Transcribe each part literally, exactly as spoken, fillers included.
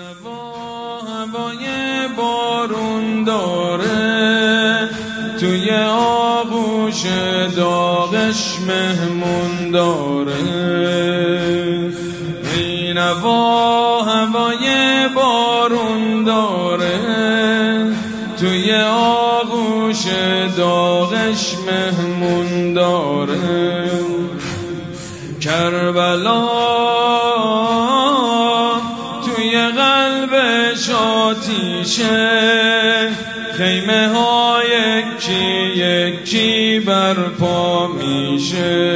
نوا هوای بارون داره، توی آغوش داغش مهمون داره. نوا هوای بارون داره، توی آغوش داغش مهمون داره. کربلا توی قلبش آتیشه، خیمه ها یکی یکی برپا میشه.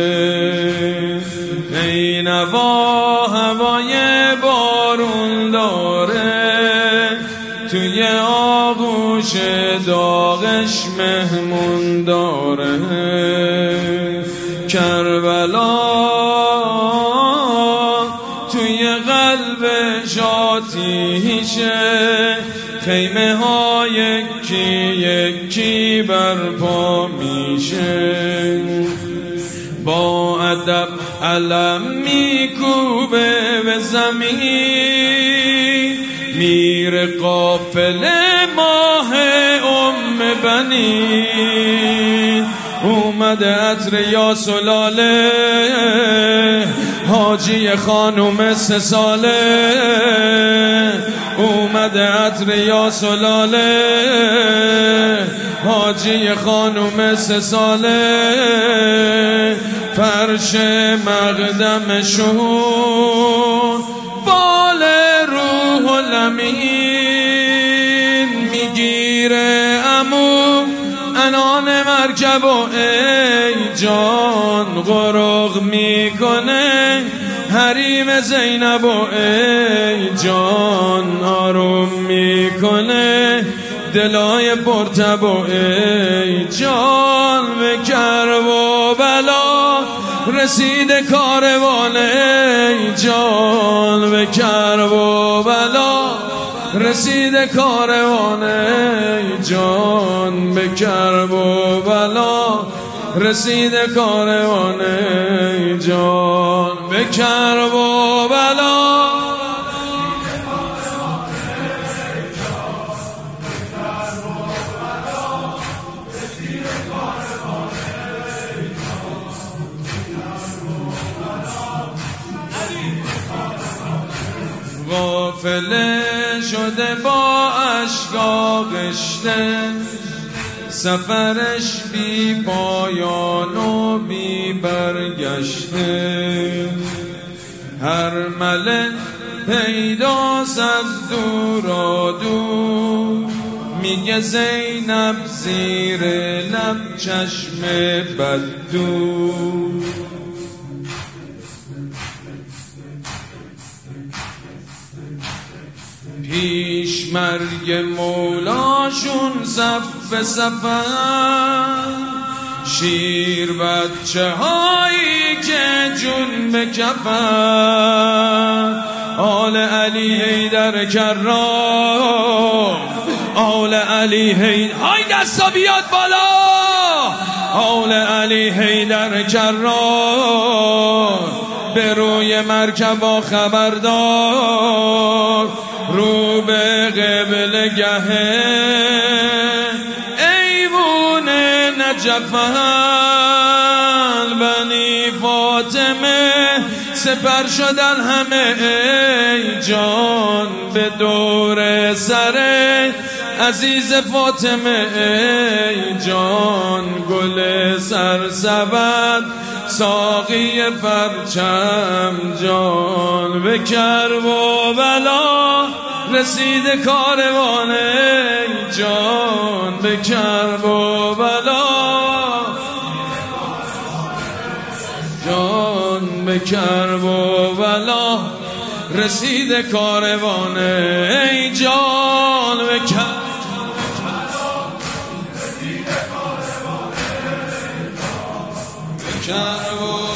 ای نوا هوای بارون داره، توی آغوش داغش مهمون داره. کربلا توی قلبش آتیشه، خیمه ها یکی یکی برپا میشه. با ادب علم میکوبه به زمین، میره قافل ماه ام بنی. اومده عطر یا سلاله، حاجی خانوم سه ساله. اومده عطر یا سلاله، حاجی خانوم سه ساله. فرش مقدمشون بال روح الامین، میگیره عمو انان مرکب و ای جان غرق میکنه حریم زینب و ای جان آروم میکنه دلای پرتب و ای جان. به کرب و بلا رسید کاروان ای جان، به کرب و بلا رسید کاروان ای جان. به کرب و بلا رسید کاروان ای جان. به کرب و بلا غافله شده با اشکا غشته، سفرش بی پایان و بی برگشته. هر ملک پیداست از دورا دور، میگه زینب زیر لب چشم بددور. پیش مرگ مولاشون صف به صفن، شیر بچه هایی که جون به کفن. آل علی حیدر کرام، آل علی حیدر های دستا بیاد بالا. آل علی حیدر کرام به روی مرکبا خبردار، رو به قبل گهه ایوون نجفن. بنی فاطمه سپر شدن همه ای جان، به دور سر عزیز فاطمه ای جان. گل سرسبد ساقی پرچم جان. به کرب و بلا رسید کاروان ای جان. به کرب و بلا جان، به کرب و بلا رسید کاروان ای جان. به کرب کرب